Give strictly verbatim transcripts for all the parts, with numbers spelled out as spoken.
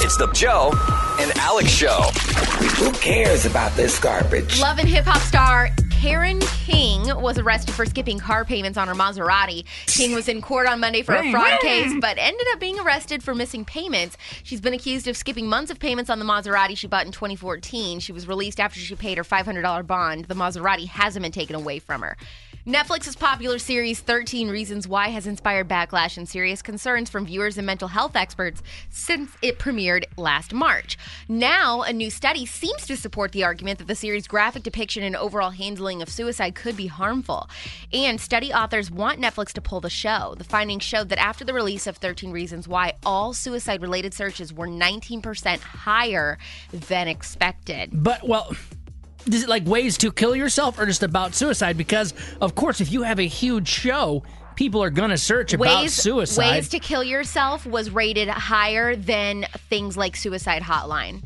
It's the Joe and Alex Show. Who cares about this garbage? Love and hip hop star Karen King was arrested for skipping car payments on her Maserati. King was in court on Monday for a fraud case, but ended up being arrested for missing payments. She's been accused of skipping months of payments on the Maserati she bought in twenty fourteen. She was released after she paid her five hundred dollars bond. The Maserati hasn't been taken away from her. Netflix's popular series thirteen Reasons Why has inspired backlash and serious concerns from viewers and mental health experts since it premiered last March. Now, a new study seems to support the argument that the series' graphic depiction and overall handling of suicide could be harmful. And study authors want Netflix to pull the show. The findings showed that after the release of thirteen Reasons Why, all suicide-related searches were nineteen percent higher than expected. But, well... Is it like ways to kill yourself or just about suicide? Because, of course, if you have a huge show, people are going to search about ways, suicide. Ways to kill yourself was rated higher than things like Suicide Hotline.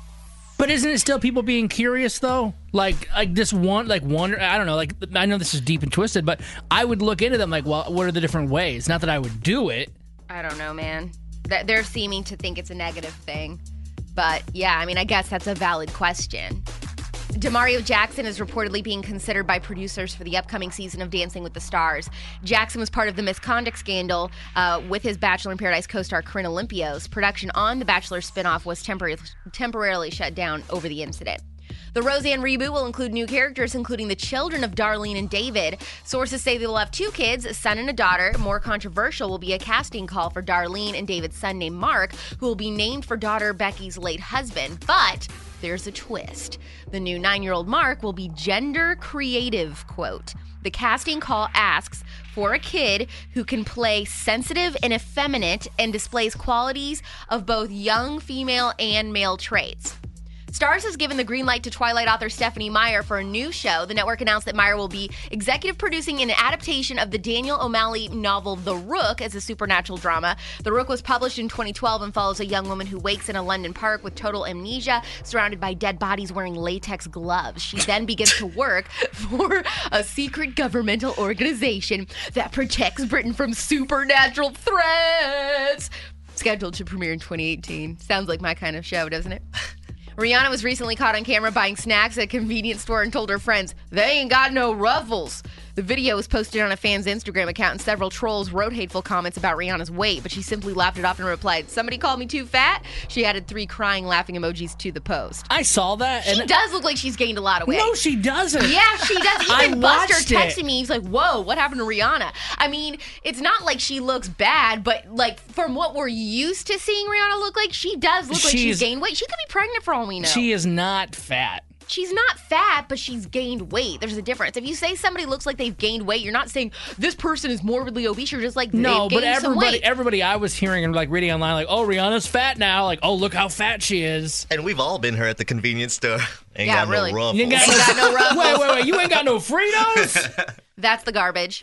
But isn't it still people being curious, though? Like, like this one, like wonder, I don't know, like, I know this is deep and twisted, but I would look into them like, well, what are the different ways? Not that I would do it. I don't know, man. They're seeming to think it's a negative thing. But, yeah, I mean, I guess that's a valid question. Demario Jackson is reportedly being considered by producers for the upcoming season of Dancing with the Stars. Jackson was part of the misconduct scandal uh, with his Bachelor in Paradise co-star Corinne Olympios. Production on the Bachelor spinoff was tempor- temporarily shut down over the incident. The Roseanne reboot will include new characters, including the children of Darlene and David. Sources say they will have two kids, a son and a daughter. More controversial will be a casting call for Darlene and David's son named Mark, who will be named for daughter Becky's late husband. But there's a twist. The new nine-year-old Mark will be gender creative, quote. The casting call asks for a kid who can play sensitive and effeminate and displays qualities of both young female and male traits. Starz has given the green light to Twilight author Stephenie Meyer for a new show. The network announced that Meyer will be executive producing an adaptation of the Daniel O'Malley novel The Rook as a supernatural drama. The Rook was published in twenty twelve and follows a young woman who wakes in a London park with total amnesia, surrounded by dead bodies wearing latex gloves. She then begins to work for a secret governmental organization that protects Britain from supernatural threats. Scheduled to premiere in twenty eighteen. Sounds like my kind of show, doesn't it? Rihanna was recently caught on camera buying snacks at a convenience store and told her friends, "They ain't got no ruffles." The video was posted on a fan's Instagram account, and several trolls wrote hateful comments about Rihanna's weight, but she simply laughed it off and replied, "Somebody called me too fat?" She added three crying, laughing emojis to the post. I saw that. She and does look like she's gained a lot of weight. No, she doesn't. Yeah, she does. I Even Buster watched it. texted me. He's like, "Whoa, what happened to Rihanna?" I mean, it's not like she looks bad, but like from what we're used to seeing Rihanna look like, she does look like she's She's- gained weight. She could be pregnant for all we know. She is not fat. She's not fat, but she's gained weight. There's a difference. If you say somebody looks like they've gained weight, you're not saying this person is morbidly obese. You're just like, No, they've but gained some everybody, weight. everybody I was hearing and like reading online, like, oh, Rihanna's fat now. Like, oh, look how fat she is. And we've all been her at the convenience store. Ain't Yeah, got really. no ruffles. You ain't got, Ain't got no ruffles. Wait, wait, wait. You ain't got no Fritos? That's the garbage.